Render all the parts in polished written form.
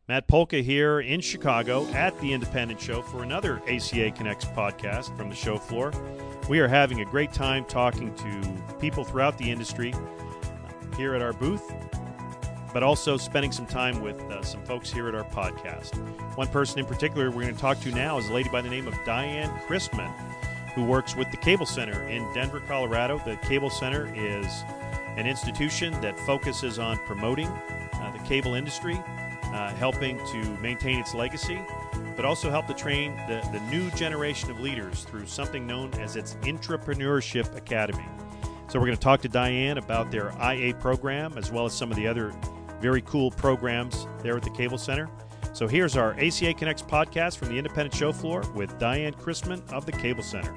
Matt Polka here in Chicago at the Independent Show for another ACA Connects podcast from the show floor. We are having a great time talking to people throughout the industry here at our booth, but also spending some time with some folks here at our podcast. One person in particular we're going to talk to now is a lady by the name of Diane Christman, who works with the Cable Center in Denver, Colorado. The Cable Center is an institution that focuses on promoting the cable industry, helping to maintain its legacy, but also help to train the new generation of leaders through something known as its Intrapreneurship Academy. So we're going to talk to Diane about their IA program, as well as some of the other very cool programs there at the Cable Center. So here's our ACA Connects podcast from the Independent Show floor with Diane Christman of the Cable Center.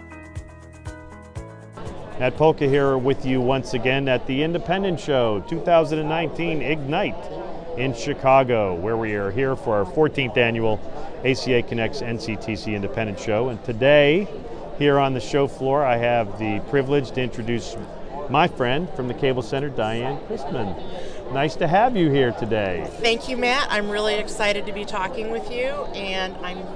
Matt Polka here with you once again at the Independent Show 2019 Ignite in Chicago, where we are here for our 14th annual ACA Connects NCTC Independent Show. And today, here on the show floor, I have the privilege to introduce my friend from the Cable Center, Diane Christman. Nice to have you here today. Thank you, Matt. I'm really excited to be talking with you, and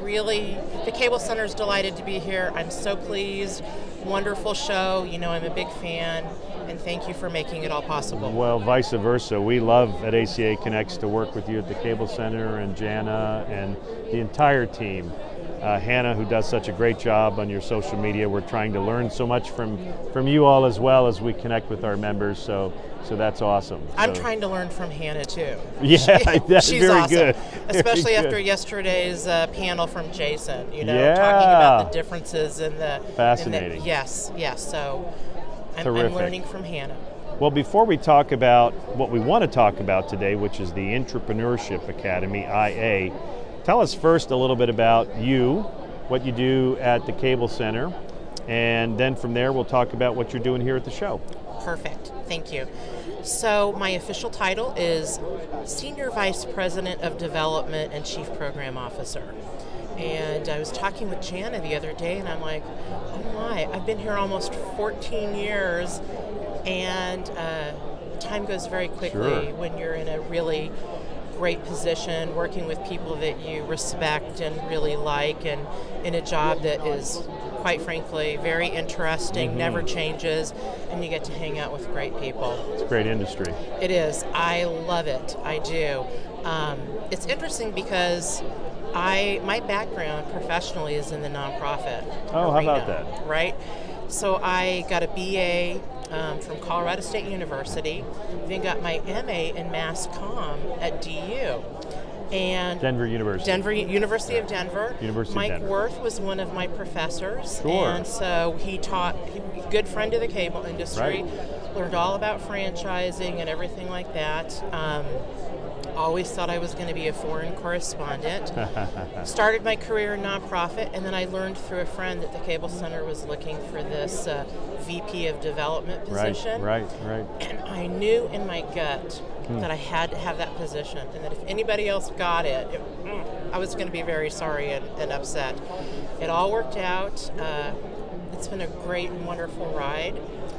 the Cable Center is delighted to be here. I'm so pleased. Wonderful show. You know, I'm a big fan, and thank you for making it all possible. Well, vice versa. We love at ACA Connects to work with you at the Cable Center, and Jana and the entire team. Hannah, who does such a great job on your social media. We're trying to learn so much from you all as well as we connect with our members, so that's awesome. I'm trying to learn from Hannah too. Yeah, that's she's very awesome. good. Especially very after good. Yesterday's panel from Jason, talking Yeah. about the differences in the... Fascinating. Yes, so I'm learning from Hannah. Well, before we talk about what we want to talk about today, which is the Intrapreneurship Academy, IA, tell us first a little bit about you, what you do at the Cable Center, and then from there we'll talk about what you're doing here at the show. Perfect. Thank you. So my official title is Senior Vice President of Development and Chief Program Officer. And I was talking with Jana the other day, and I'm like, oh my, I've been here almost 14 years, and time goes very quickly when you're in a really great position, working with people that you respect and really like, and in a job that is, quite frankly, very interesting, never changes, and you get to hang out with great people. It's a great industry. It is. I love it. I do. It's interesting because my background professionally is in the nonprofit arena, how about that? Right? So I got a BA from Colorado State University, then got my MA in Mass Comm at DU. And Denver University. University of Denver. Mike Denver. Worth was one of my professors. Sure. And so he taught, good friend of the cable industry, learned all about franchising and everything like that. Always thought I was going to be a foreign correspondent. Started my career in nonprofit, and then I learned through a friend that the Cable Center was looking for this VP of development position. Right. And I knew in my gut that I had to have that position, and that if anybody else got it, I was going to be very sorry and upset. It all worked out. It's been a great and wonderful ride.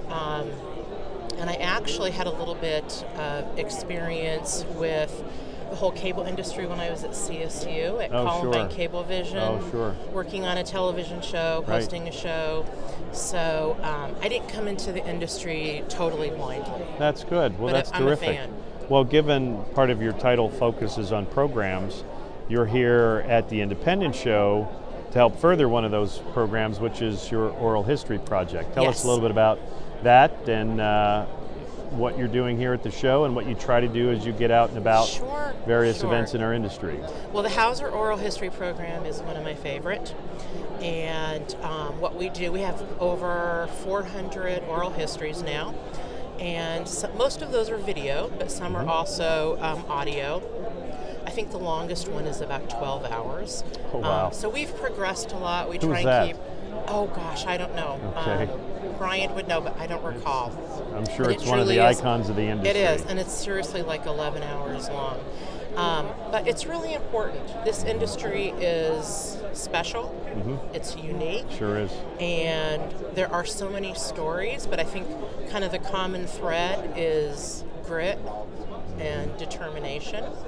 And I actually had a little bit of experience with the whole cable industry when I was at CSU, at Columbine Cablevision, working on a television show, hosting a show. So I didn't come into the industry totally blindly. That's good. Well, that's I'm terrific. a fan. Well, given part of your title focuses on programs, you're here at the Independent Show to help further one of those programs, which is your oral history project. Tell us a little bit about that and what you're doing here at the show and what you try to do as you get out and about various events in our industry. Well, the Hauser Oral History Program is one of my favorite. And what we do, we have over 400 oral histories now. And most of those are video, but some are also audio. I think the longest one is about 12 hours. Oh, wow. So we've progressed a lot. We Who's try and that? keep... Oh, gosh, I don't know. Okay. Brian would know, but I don't recall. I'm sure it's one of the icons of the industry. It is, and it's seriously like 11 hours long. But it's really important. This industry is special. It's unique. Sure is. And there are so many stories, but I think kind of the common thread is grit and determination.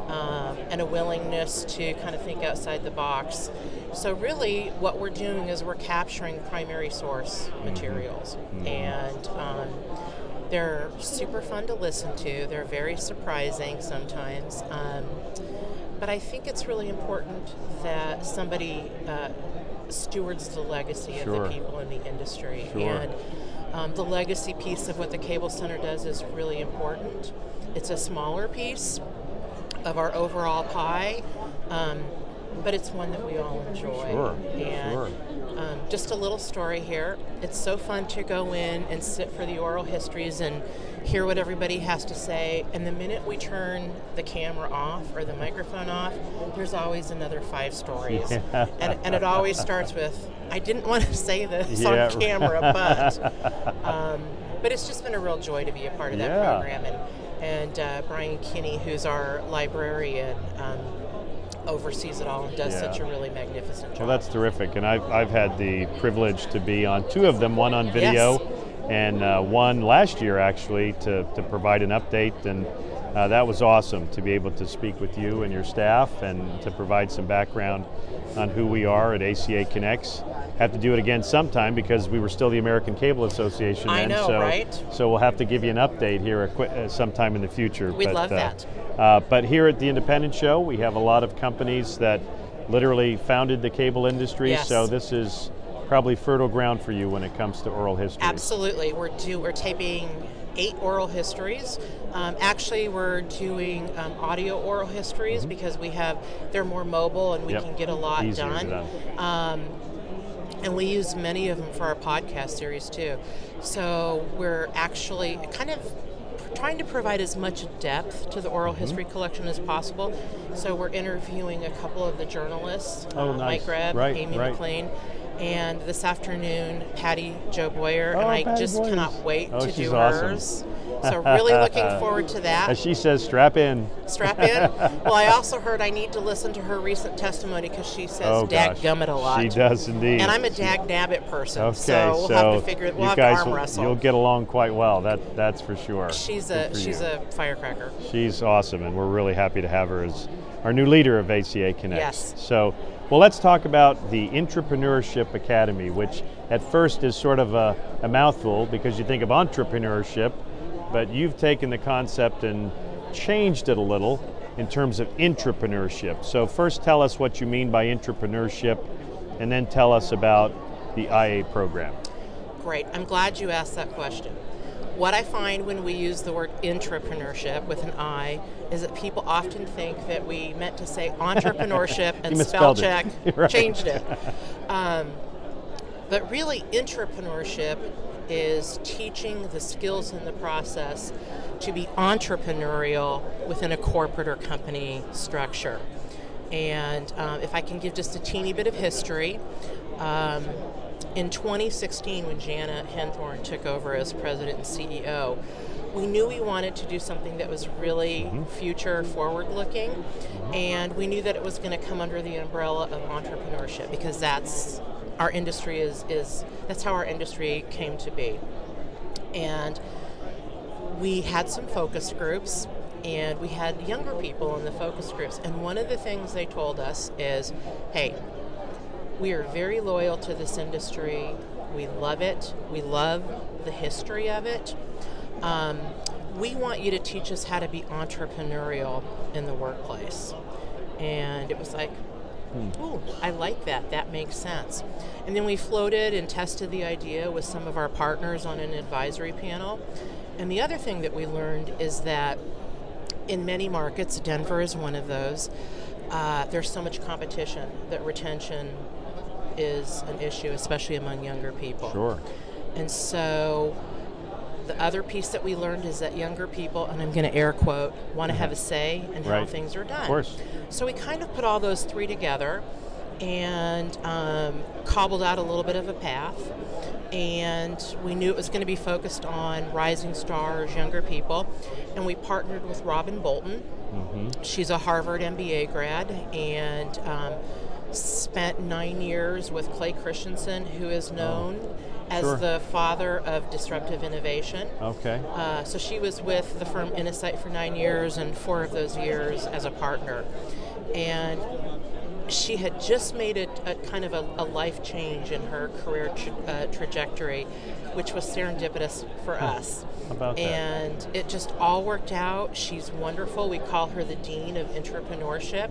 and a willingness to kind of think outside the box. So really what we're doing is we're capturing primary source materials, and they're super fun to listen to. They're very surprising sometimes, but I think it's really important that somebody stewards the legacy of the people in the industry. And the legacy piece of what the Cable Center does is really important. It's a smaller piece of our overall pie, but it's one that we all enjoy. Just a little story here. It's so fun to go in and sit for the oral histories and hear what everybody has to say, and the minute we turn the camera off or the microphone off, there's always another 5 stories. And it always starts with, I didn't want to say this on camera, but it's just been a real joy to be a part of that program. And Brian Kinney, who's our librarian, oversees it all and does such a really magnificent job. Well, that's terrific, and I've had the privilege to be on 2 of them, one on video and one last year actually to provide an update, and that was awesome to be able to speak with you and your staff and to provide some background on who we are at ACA Connects. Have to do it again sometime because we were still the American Cable Association then. I know, right? So we'll have to give you an update here sometime in the future. We'd love that. But here at the Independent Show, we have a lot of companies that literally founded the cable industry, so this is probably fertile ground for you when it comes to oral history. Absolutely. We're taping 8 oral histories. Actually, we're doing audio oral histories because they're more mobile and we can get a lot done. And we use many of them for our podcast series too. So we're actually kind of trying to provide as much depth to the oral history collection as possible. So we're interviewing a couple of the journalists, Mike Greb, Amy McLean, and this afternoon, Patty Jo Boyer, and I just cannot wait to do hers. So really looking forward to that. As she says, strap in. Strap in. Well, I also heard I need to listen to her recent testimony because she says "daggummit" a lot. She does indeed. And I'm a dag-nabbit person, okay, so we'll have to figure it. We'll have to arm wrestle. You'll get along quite well. That's for sure. She's a firecracker. She's awesome, and we're really happy to have her as our new leader of ACA Connect. Yes. So, well, let's talk about the Intrapreneurship Academy, which at first is sort of a mouthful because you think of entrepreneurship, but you've taken the concept and changed it a little in terms of intrapreneurship. So first tell us what you mean by intrapreneurship, and then tell us about the IA program. Great. I'm glad you asked that question. What I find when we use the word intrapreneurship with an I is that people often think that we meant to say entrepreneurship and spell check, changed it. But really, intrapreneurship is teaching the skills in the process to be entrepreneurial within a corporate or company structure. And if I can give just a teeny bit of history, in 2016, when Jana Henthorn took over as president and CEO, we knew we wanted to do something that was really future forward-looking, and we knew that it was going to come under the umbrella of entrepreneurship because that's our industry that's how our industry came to be. And we had some focus groups, and we had younger people in the focus groups, and one of the things they told us is, hey, we are very loyal to this industry. We love it. We love the history of it. We want you to teach us how to be entrepreneurial in the workplace. And it was like, ooh, I like that. That makes sense. And then we floated and tested the idea with some of our partners on an advisory panel. And the other thing that we learned is that in many markets, Denver is one of those, there's so much competition that retention is an issue, especially among younger people. Sure. And so the other piece that we learned is that younger people, and I'm going to air quote, want to have a say in how things are done. Of course. So we kind of put all those 3 together and cobbled out a little bit of a path. And we knew it was going to be focused on rising stars, younger people. And we partnered with Robin Bolton. She's a Harvard MBA grad and spent 9 years with Clay Christensen, who is known as Sure. the father of disruptive innovation. Okay. So she was with the firm Innosight for 9 years, and 4 of those years as a partner. And she had just made a kind of a life change in her career trajectory, which was serendipitous for us. How about that? And it just all worked out. She's wonderful. We call her the Dean of Entrepreneurship.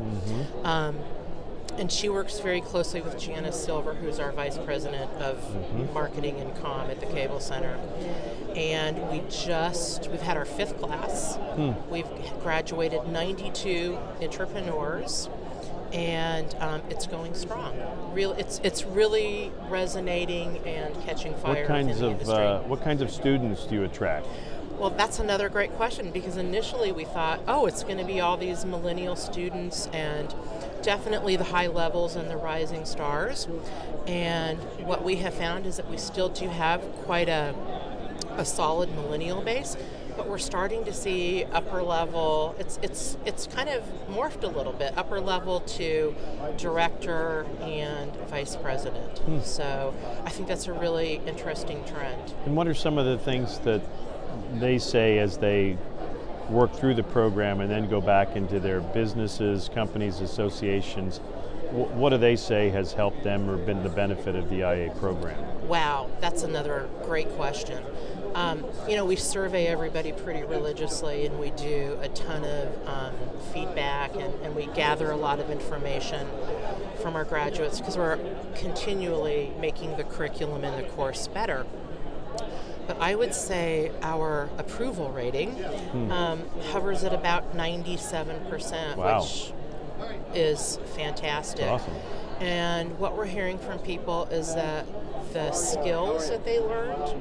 And she works very closely with Janice Silver, who's our Vice President of Marketing and Comm at the Cable Center. And we've had our 5th class. We've graduated 92 entrepreneurs, and it's going strong. It's really resonating and catching fire within the industry. What kinds of students do you attract? Well, that's another great question, because initially we thought, it's going to be all these millennial students and definitely the high levels and the rising stars. And what we have found is that we still do have quite a solid millennial base, but we're starting to see upper level. It's kind of morphed a little bit, upper level to director and vice president. So I think that's a really interesting trend. And what are some of the things that they say as they work through the program and then go back into their businesses, companies, associations? What do they say has helped them or been the benefit of the IA program? Wow, that's another great question. We survey everybody pretty religiously, and we do a ton of feedback, and we gather a lot of information from our graduates, because we're continually making the curriculum and the course better. But I would say our approval rating hovers at about 97%, Wow. which is fantastic. Awesome. And what we're hearing from people is that the skills that they learned,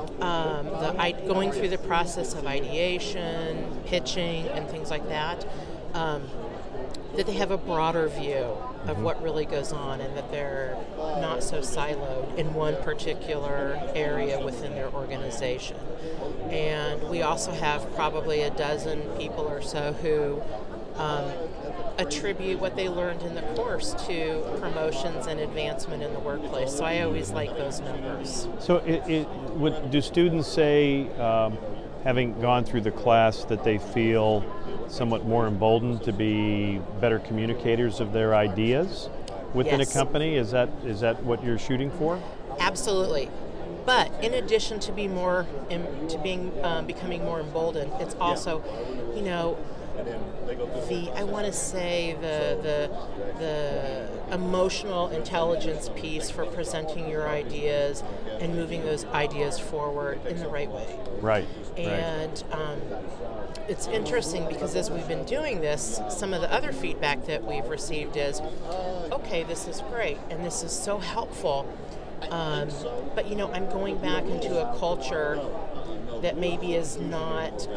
going through the process of ideation, pitching, and things like that, that they have a broader view of what really goes on, and that they're not so siloed in one particular area within their organization. And we also have probably a dozen people or so who attribute what they learned in the course to promotions and advancement in the workplace. So I always like those numbers. So do students say, having gone through the class, that they feel somewhat more emboldened to be better communicators of their ideas within Yes. a company? Is that what you're shooting for? Absolutely. But in addition to becoming more emboldened, it's also, I want to say the emotional intelligence piece for presenting your ideas and moving those ideas forward in the right way. Right. And it's interesting, because as we've been doing this, some of the other feedback that we've received is, okay, this is great and this is so helpful, but I'm going back into a culture that maybe is not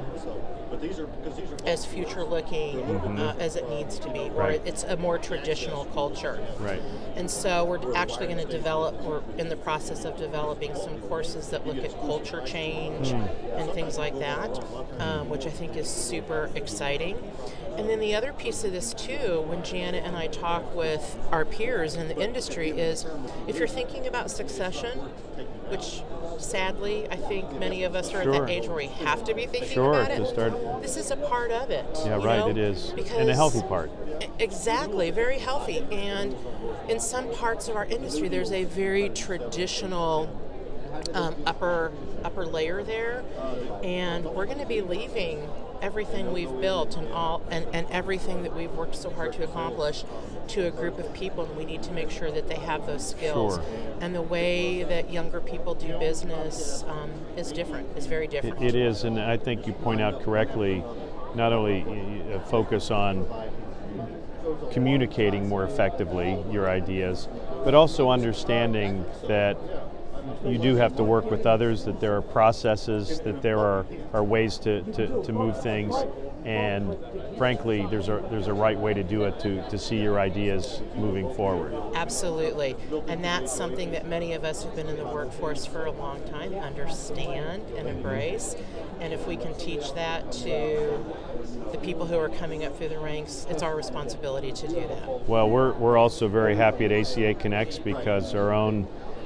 as future-looking as it needs to be, or Right. it's a more traditional culture. Right. And so we're actually going to we're in the process of developing some courses that look at culture change and things like that, which I think is super exciting. And then the other piece of this too, when Janet and I talk with our peers in the industry, is if you're thinking about succession, which sadly I think many of us are at that age where we have to be thinking about it. To start. This is a part of it. Yeah, right. It is, and a healthy part. Exactly, very healthy. And in some parts of our industry, there's a very traditional upper layer there, and we're going to be leaving everything we've built and everything that we've worked so hard to accomplish to a group of people, and we need to make sure that they have those skills. Sure. And the way that younger people do business is different, is very different. It is, and I think you point out correctly, not only a focus on communicating more effectively your ideas, but also understanding that you do have to work with others, that there are processes, that there are ways to move things, and frankly, there's a right way to do it to see your ideas moving forward. Absolutely. And that's something that many of us who've been in the workforce for a long time understand and embrace. And if we can teach that to the people who are coming up through the ranks, it's our responsibility to do that. Well, we're also very happy at ACA Connects because our own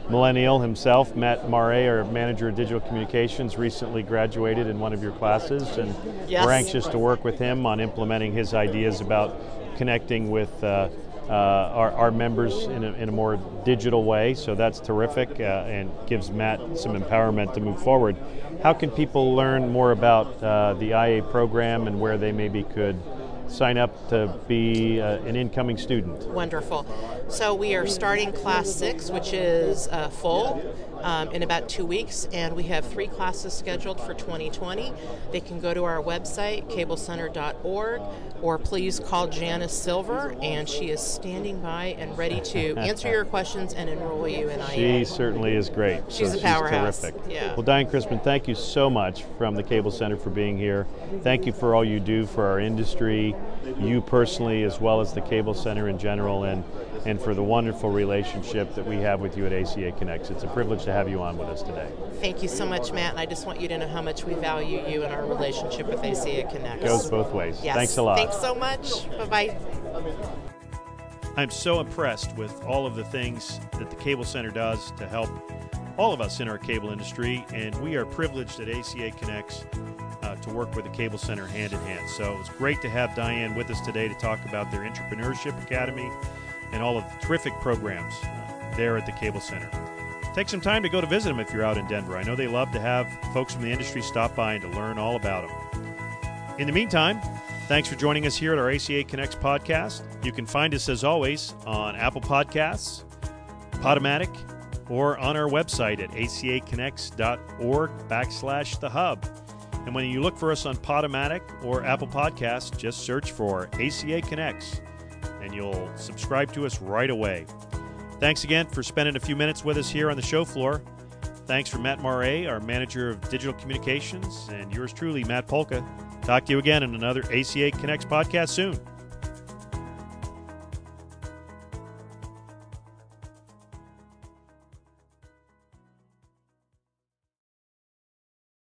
millennial himself, Matt Mare, our manager of digital communications, recently graduated in one of your classes, and Yes. we're anxious to work with him on implementing his ideas about connecting with our members in a more digital way. So that's terrific and gives Matt some empowerment to move forward. How can people learn more about the IA program and where they maybe could sign up to be an incoming student? Wonderful. So we are starting Class 6, which is full in about 2 weeks, and we have 3 classes scheduled for 2020. They can go to our website, cablecenter.org, or please call Janice Silver, and she is standing by and ready to answer your questions and enroll you in IA. She certainly is great. She's a powerhouse. Terrific. Yeah. Well, Diane Crispin, thank you so much from the Cable Center for being here. Thank you for all you do for our industry, you personally, as well as the Cable Center in general, and for the wonderful relationship that we have with you at ACA Connects. It's a privilege to have you on with us today. Thank you so much, Matt, and I just want you to know how much we value you and our relationship with ACA Connects. Goes both ways. Yes. Thanks a lot. Thanks so much. Bye-bye. I'm so impressed with all of the things that the Cable Center does to help all of us in our cable industry, and we are privileged at ACA Connects to work with the Cable Center hand in hand. So it's great to have Diane with us today to talk about their Entrepreneurship Academy and all of the terrific programs there at the Cable Center. Take some time to go to visit them if you're out in Denver. I know they love to have folks from the industry stop by and to learn all about them. In the meantime, thanks for joining us here at our ACA Connects podcast. You can find us, as always, on Apple Podcasts, Podomatic, or on our website at acaconnects.org/thehub. And when you look for us on Podomatic or Apple Podcasts, just search for ACA Connects, and you'll subscribe to us right away. Thanks again for spending a few minutes with us here on the show floor. Thanks for Matt Mare, our manager of digital communications, and yours truly, Matt Polka. Talk to you again in another ACA Connects podcast soon.